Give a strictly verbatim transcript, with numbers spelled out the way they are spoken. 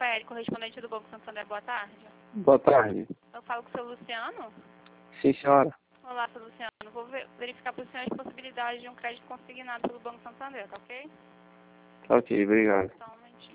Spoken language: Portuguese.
Rafael, correspondente do Banco Santander, boa tarde. Boa tarde. Eu falo com o seu Luciano. Sim, senhora. Olá, seu Luciano. Vou ver, verificar para o senhor as possibilidades de um crédito consignado pelo Banco Santander, tá ok? Tá ok, obrigado. Só um momentinho.